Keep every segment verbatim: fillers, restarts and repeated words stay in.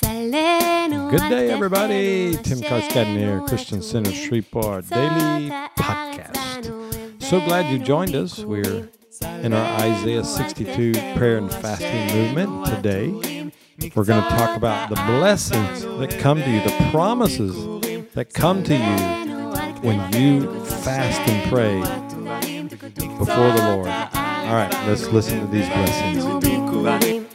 Good day, everybody. Tim Carskadden here, Christian Center Shreveport Daily Podcast. So glad you joined us. We're in our Isaiah sixty-two prayer and fasting movement today. We're going to talk about the blessings that come to you, the promises that come to you when you fast and pray before the Lord. All right, let's listen to these blessings.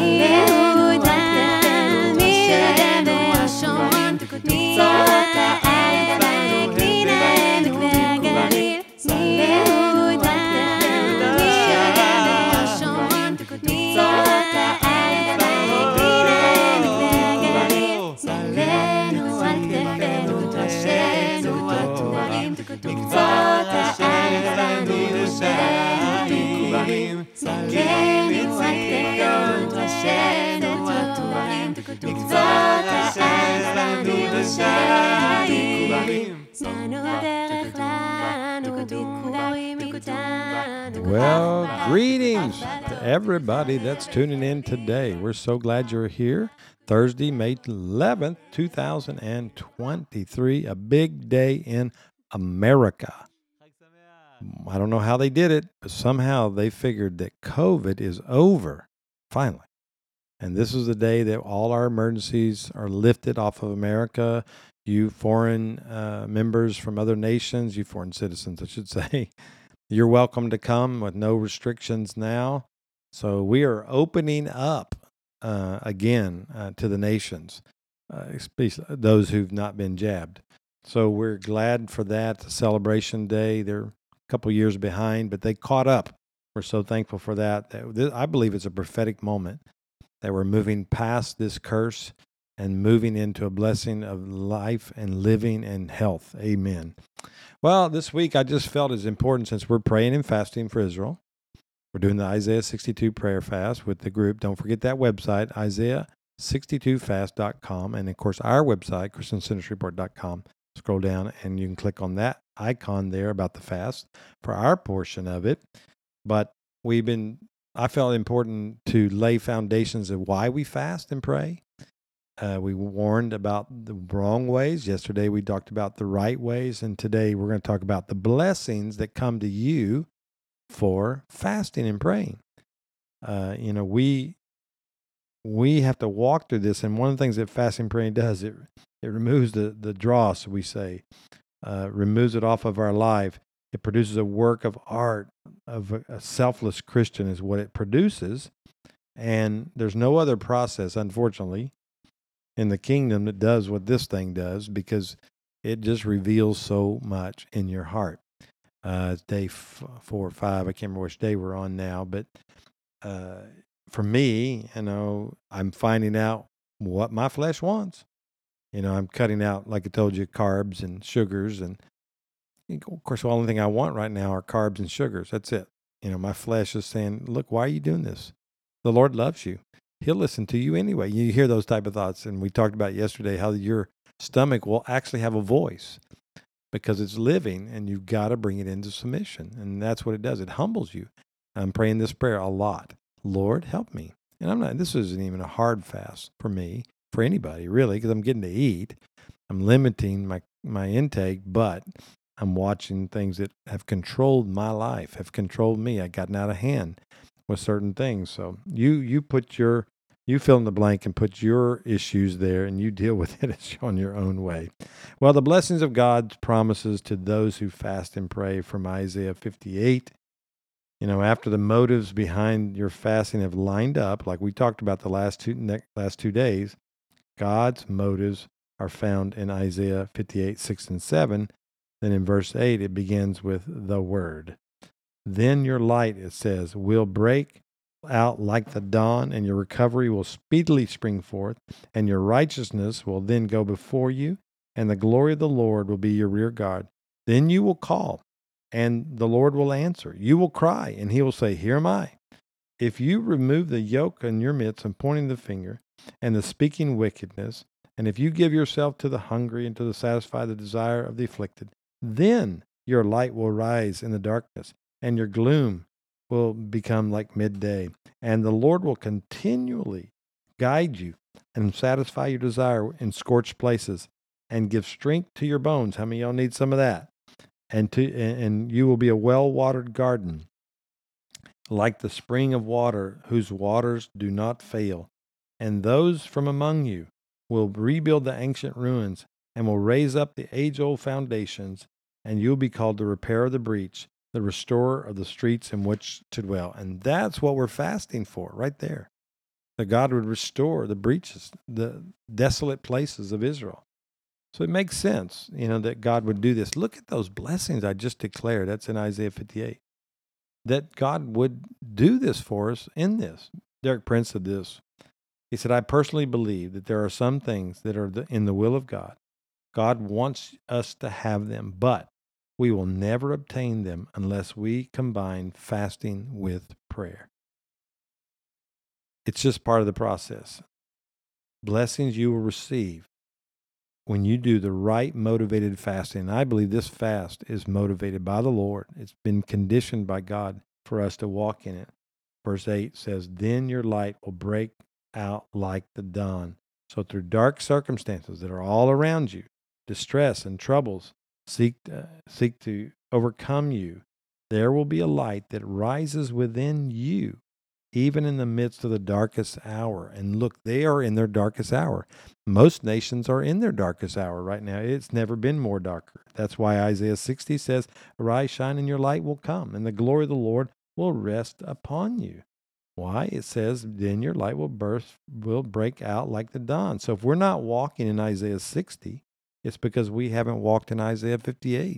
Well, greetings to everybody that's tuning in today. We're so glad you're here. Thursday, May eleventh, two thousand twenty-three, a big day in America. I don't know how they did it, but somehow they figured that COVID is over, finally. And this is the day that all our emergencies are lifted off of America. You foreign uh, members from other nations, you foreign citizens, I should say, you're welcome to come with no restrictions now. So we are opening up uh, again uh, to the nations, uh, especially those who've not been jabbed. So we're glad for that. The celebration day, they're a couple years behind, but they caught up. We're so thankful for that. I believe it's a prophetic moment that we're moving past this curse and moving into a blessing of life and living and health. Amen. Well, this week I just felt it's important since we're praying and fasting for Israel. We're doing the Isaiah sixty-two prayer fast with the group. Don't forget that website, Isaiah sixty-two fast dot com. And, of course, our website, Christian Center Shreveport dot com. Scroll down and you can click on that icon there about the fast for our portion of it. But we've been, I felt it important to lay foundations of why we fast and pray. Uh, we warned about the wrong ways. Yesterday we talked about the right ways, and today we're going to talk about the blessings that come to you for fasting and praying. Uh, you know, we we have to walk through this, and one of the things that fasting and praying does, it it removes the, the dross, we say, uh, removes it off of our life. It produces a work of art, of a, a selfless Christian is what it produces, and there's no other process, unfortunately, in the kingdom that does what this thing does, because it just reveals so much in your heart. Uh, it's day f- four or five. I can't remember which day we're on now, but uh, for me, you know, I'm finding out what my flesh wants. You know, I'm cutting out, like I told you, carbs and sugars. And of course, the only thing I want right now are carbs and sugars. That's it. You know, my flesh is saying, look, why are you doing this? The Lord loves you. He'll listen to you anyway. You hear those type of thoughts. And we talked about yesterday how your stomach will actually have a voice because it's living, and you've got to bring it into submission. And that's what it does. It humbles you. I'm praying this prayer a lot. Lord, help me. And I'm not, this isn't even a hard fast for me, for anybody really, because I'm getting to eat. I'm limiting my, my intake, but I'm watching things that have controlled my life, have controlled me. I've gotten out of hand with certain things. So you you put your, you fill in the blank and put your issues there, and you deal with it on your own way. Well, the blessings of God's promises to those who fast and pray from Isaiah fifty-eight. You know, after the motives behind your fasting have lined up, like we talked about the last two ne- last two days, God's motives are found in Isaiah fifty-eight, six and seven. Then in verse eight, it begins with the word. Then your light, it says, will break out like the dawn, and your recovery will speedily spring forth, and your righteousness will then go before you, and the glory of the Lord will be your rear guard. Then you will call, and the Lord will answer. You will cry, and he will say, here am I. If you remove the yoke in your midst and pointing the finger, and the speaking wickedness, and if you give yourself to the hungry and to the satisfy the desire of the afflicted, then your light will rise in the darkness, and your gloom will become like midday. And the Lord will continually guide you and satisfy your desire in scorched places and give strength to your bones. How many of y'all need some of that? And to and, and you will be a well-watered garden, like the spring of water, whose waters do not fail. And those from among you will rebuild the ancient ruins and will raise up the age-old foundations, and you'll be called the repairer of the breach, the restorer of the streets in which to dwell. And that's what we're fasting for right there. That God would restore the breaches, the desolate places of Israel. So it makes sense, you know, that God would do this. Look at those blessings I just declared. That's in Isaiah fifty-eight. That God would do this for us in this. Derek Prince said this. He said, I personally believe that there are some things that are in the will of God. God wants us to have them, but we will never obtain them unless we combine fasting with prayer. It's just part of the process. Blessings you will receive when you do the right motivated fasting. And I believe this fast is motivated by the Lord. It's been conditioned by God for us to walk in it. Verse eight says, then your light will break out like the dawn. So through dark circumstances that are all around you, distress and troubles seek uh, seek to overcome you, there will be a light that rises within you, even in the midst of the darkest hour. And look, they are in their darkest hour. Most nations are in their darkest hour right now. It's never been more darker. That's why Isaiah sixty says, arise, shine, and your light will come, and the glory of the Lord will rest upon you. Why? It says, then your light will burst, will break out like the dawn. So if we're not walking in Isaiah sixty, it's because we haven't walked in Isaiah fifty-eight.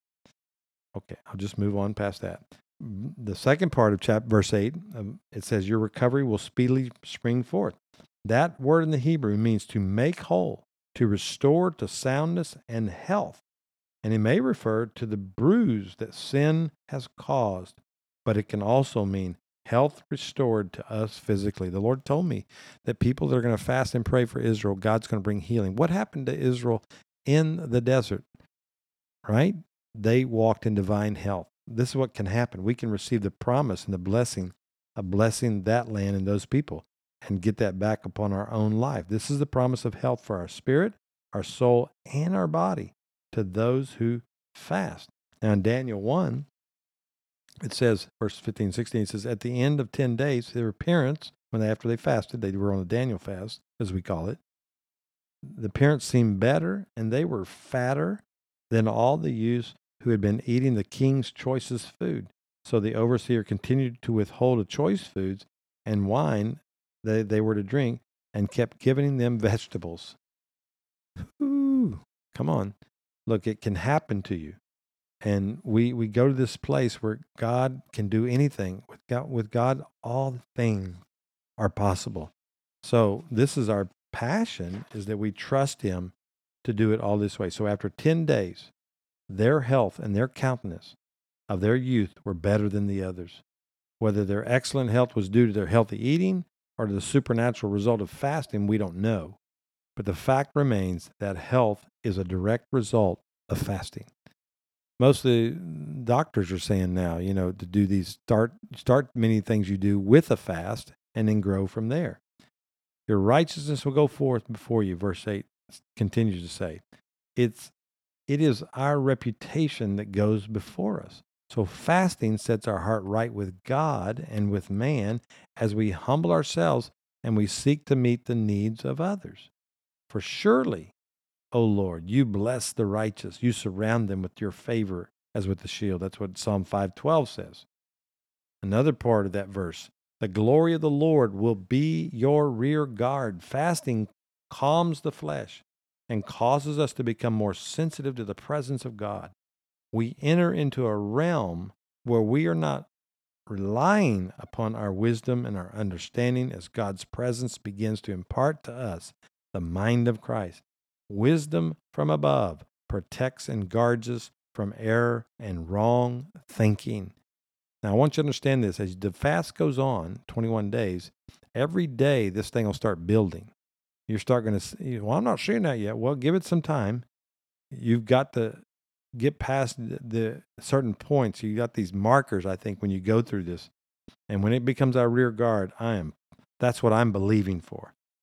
Okay, I'll just move on past that. The second part of chapter verse eight, um, it says, your recovery will speedily spring forth. That word in the Hebrew means to make whole, to restore to soundness and health. And it may refer to the bruise that sin has caused, but it can also mean health restored to us physically. The Lord told me that people that are going to fast and pray for Israel, God's going to bring healing. What happened to Israel in the desert, right? They walked in divine health. This is what can happen. We can receive the promise and the blessing of blessing that land and those people and get that back upon our own life. This is the promise of health for our spirit, our soul, and our body to those who fast. Now in Daniel one, it says, verse fifteen, sixteen, it says, at the end of ten days, their appearance, when they, after they fasted, they were on a Daniel fast, as we call it, the appearance seemed better, and they were fatter than all the youths who had been eating the king's choicest food. So the overseer continued to withhold the choice foods and wine that they were to drink, and kept giving them vegetables. Ooh, come on. Look, it can happen to you. And we, we go to this place where God can do anything. With God, with God, all things are possible. So this is our passion, is that we trust him to do it all this way. So after ten days, their health and their countenance of their youth were better than the others. Whether their excellent health was due to their healthy eating or to the supernatural result of fasting, we don't know. But the fact remains that health is a direct result of fasting. Most of the doctors are saying now, you know, to do these, start start many things you do with a fast and then grow from there. Your righteousness will go forth before you, verse eight continues to say. It's it is our reputation that goes before us. So fasting sets our heart right with God and with man as we humble ourselves and we seek to meet the needs of others. For surely, O Lord, you bless the righteous. You surround them with your favor as with a shield. That's what Psalm five twelve says. Another part of that verse, the glory of the Lord will be your rear guard. Fasting calms the flesh and causes us to become more sensitive to the presence of God. We enter into a realm where we are not relying upon our wisdom and our understanding as God's presence begins to impart to us the mind of Christ. Wisdom from above protects and guards us from error and wrong thinking. Now, I want you to understand this. As the fast goes on, twenty-one days, every day this thing will start building. You're starting to see, well, I'm not seeing that yet. Well, give it some time. You've got to get past the, the certain points. You got these markers, I think, when you go through this. And when it becomes our rear guard, I am, that's what I'm believing for.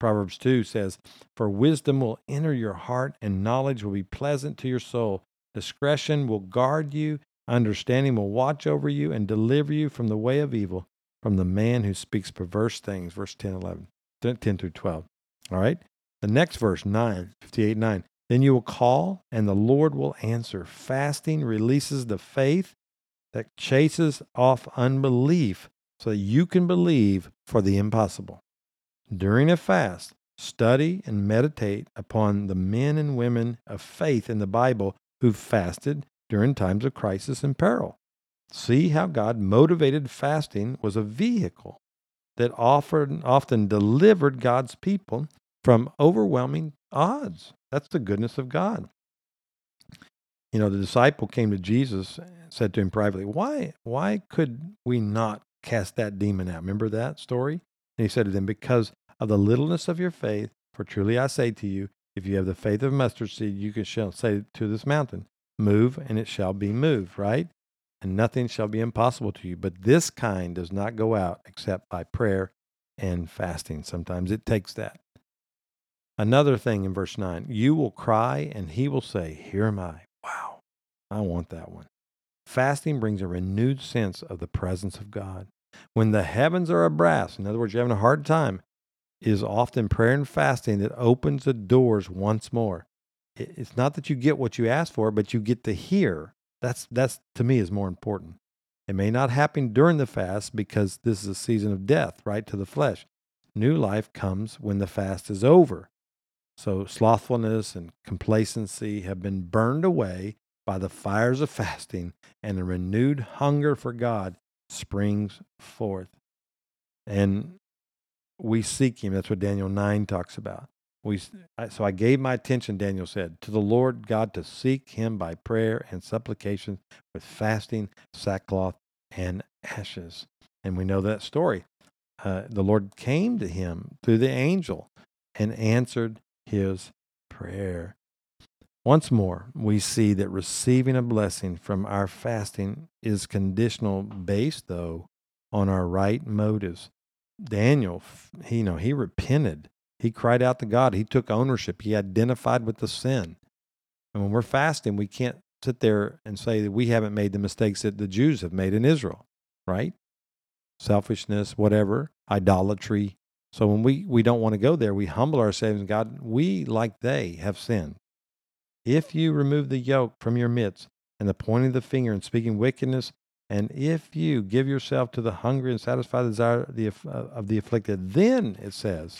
Proverbs two says, "For wisdom will enter your heart, and knowledge will be pleasant to your soul. Discretion will guard you, understanding will watch over you, and deliver you from the way of evil, from the man who speaks perverse things." Verse ten, eleven, ten through twelve. All right? The next verse, nine, fifty-eight, nine. "Then you will call, and the Lord will answer. Fasting releases the faith that chases off unbelief so that you can believe for the impossible. During a fast, study and meditate upon the men and women of faith in the Bible who fasted during times of crisis and peril. See how God motivated fasting was a vehicle that offered, often delivered God's people from overwhelming odds. That's the goodness of God. You know, the disciple came to Jesus and said to him privately, why, why could we not cast that demon out? Remember that story? And he said to them, because of the littleness of your faith, for truly I say to you, if you have the faith of a mustard seed, you can shall say to this mountain, move, and it shall be moved, right? And nothing shall be impossible to you. But this kind does not go out except by prayer and fasting. Sometimes it takes that. Another thing in verse nine, you will cry and he will say, here am I. Wow, I want that one. Fasting brings a renewed sense of the presence of God. When the heavens are abrass, in other words, you're having a hard time, it is often prayer and fasting that opens the doors once more. It's not that you get what you ask for, but you get to hear. That's, that's to me, is more important. It may not happen during the fast because this is a season of death, right, to the flesh. New life comes when the fast is over. So slothfulness and complacency have been burned away by the fires of fasting, and a renewed hunger for God springs forth. And we seek him. That's what Daniel nine talks about. We, so I gave my attention, Daniel said, to the Lord God to seek him by prayer and supplication with fasting, sackcloth, and ashes. And we know that story. Uh, the Lord came to him through the angel and answered his prayer. Once more, we see that receiving a blessing from our fasting is conditional based, though, on our right motives. Daniel, he, you know, he repented. He cried out to God. He took ownership. He identified with the sin. And when we're fasting, we can't sit there and say that we haven't made the mistakes that the Jews have made in Israel, right? Selfishness, whatever, idolatry. So when we, we don't want to go there, we humble ourselves, and God, we, like they, have sinned. If you remove the yoke from your midst, and the pointing of the finger and speaking wickedness, and if you give yourself to the hungry and satisfy the desire of the, of the afflicted, then, it says,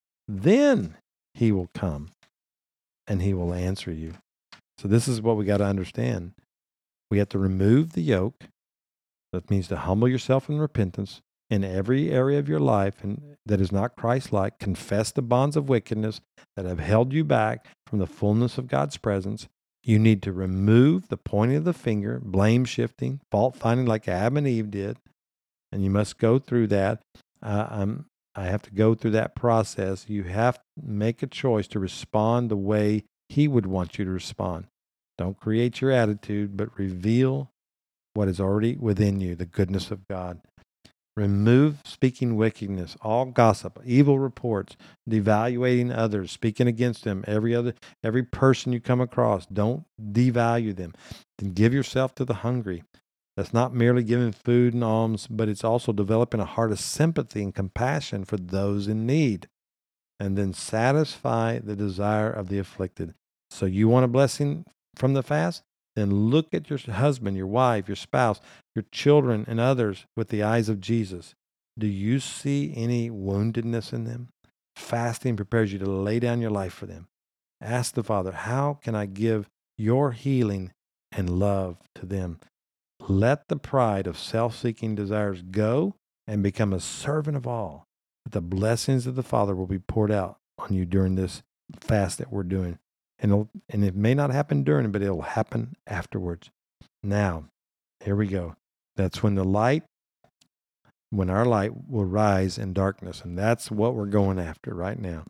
then he will come and he will answer you. So this is what we got to understand. We have to remove the yoke. That means to humble yourself in repentance in every area of your life and that is not Christ-like. Confess the bonds of wickedness that have held you back from the fullness of God's presence. You need to remove the pointing of the finger, blame shifting, fault finding like Adam and Eve did. And you must go through that. Uh, I'm, I have to go through that process. You have to make a choice to respond the way he would want you to respond. Don't create your attitude, but reveal what is already within you, the goodness of God. Remove speaking wickedness, all gossip, evil reports, devaluating others, speaking against them, every other, every person you come across. Don't devalue them. Then give yourself to the hungry. That's not merely giving food and alms, but it's also developing a heart of sympathy and compassion for those in need. And then satisfy the desire of the afflicted. So you want a blessing from the fast? Then look at your husband, your wife, your spouse, your children, and others with the eyes of Jesus. Do you see any woundedness in them? Fasting prepares you to lay down your life for them. Ask the Father, how can I give your healing and love to them? Let the pride of self-seeking desires go and become a servant of all. That the blessings of the Father will be poured out on you during this fast that we're doing. And, it'll, and it may not happen during, but it'll happen afterwards. Now, here we go. That's when the light, when our light will rise in darkness. And that's what we're going after right now.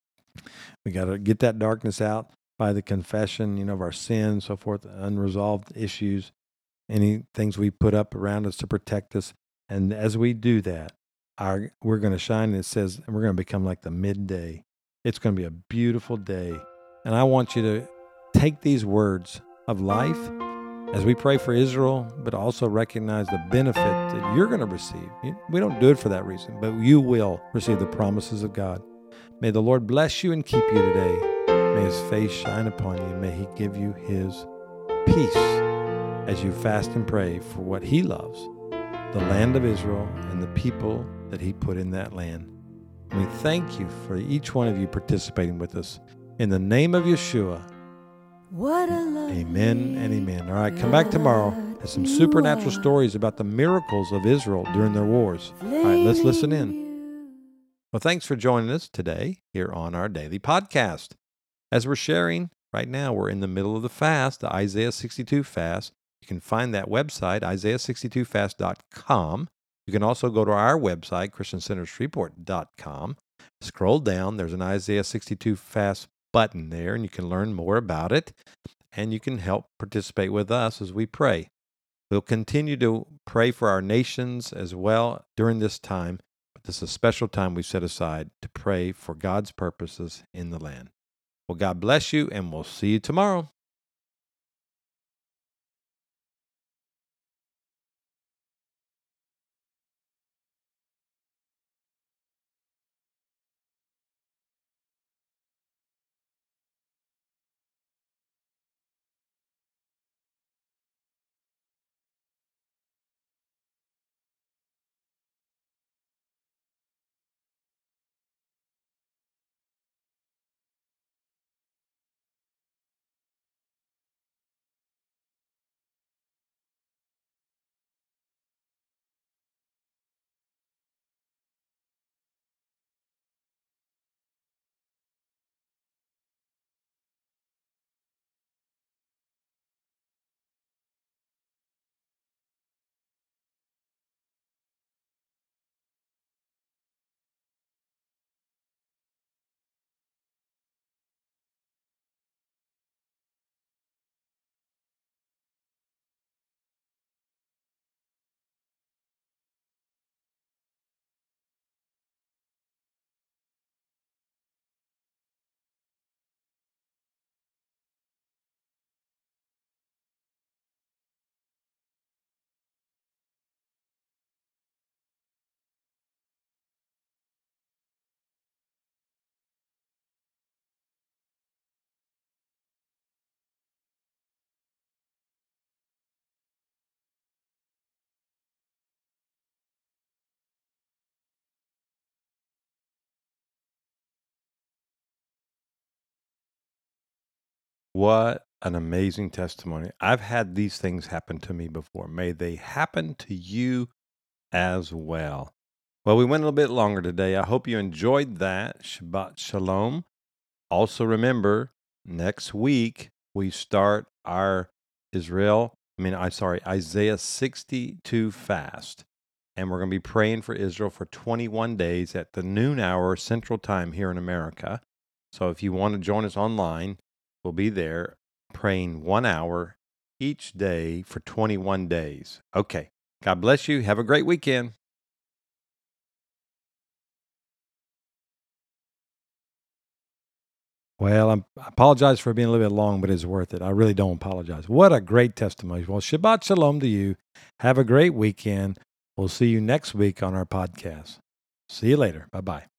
We got to get that darkness out by the confession, you know, of our sins, so forth, unresolved issues, any things we put up around us to protect us. And as we do that, our we're going to shine. And it says, and we're going to become like the midday. It's going to be a beautiful day. And I want you to take these words of life as we pray for Israel, but also recognize the benefit that you're going to receive. We don't do it for that reason, but you will receive the promises of God. May the Lord bless you and keep you today. May his face shine upon you. May he give you his peace as you fast and pray for what he loves, the land of Israel and the people that he put in that land. And we thank you for each one of you participating with us. In the name of Yeshua, what a amen and amen. All right, come back tomorrow. There's some supernatural stories about the miracles of Israel during their wars. All right, let's listen in. Well, thanks for joining us today here on our daily podcast. As we're sharing, right now we're in the middle of the fast, the Isaiah sixty-two fast. You can find that website, isaiah sixty-two fast dot com. You can also go to our website, christian center shreveport dot com. Scroll down, there's an Isaiah sixty-two fast button there, and you can learn more about it, and you can help participate with us as we pray. We'll continue to pray for our nations as well during this time, but this is a special time we've set aside to pray for God's purposes in the land. Well, God bless you, and we'll see you tomorrow. What an amazing testimony. I've had these things happen to me before. May they happen to you as well. Well, we went a little bit longer today. I hope you enjoyed that. Shabbat Shalom. Also, remember, next week we start our Israel, I mean, I'm sorry, Isaiah sixty-two fast. And we're going to be praying for Israel for twenty-one days at the noon hour Central Time here in America. So if you want to join us online, we'll be there praying one hour each day for twenty-one days. Okay. God bless you. Have a great weekend. Well, I'm, I apologize for being a little bit long, but it's worth it. I really don't apologize. What a great testimony. Well, Shabbat Shalom to you. Have a great weekend. We'll see you next week on our podcast. See you later. Bye-bye.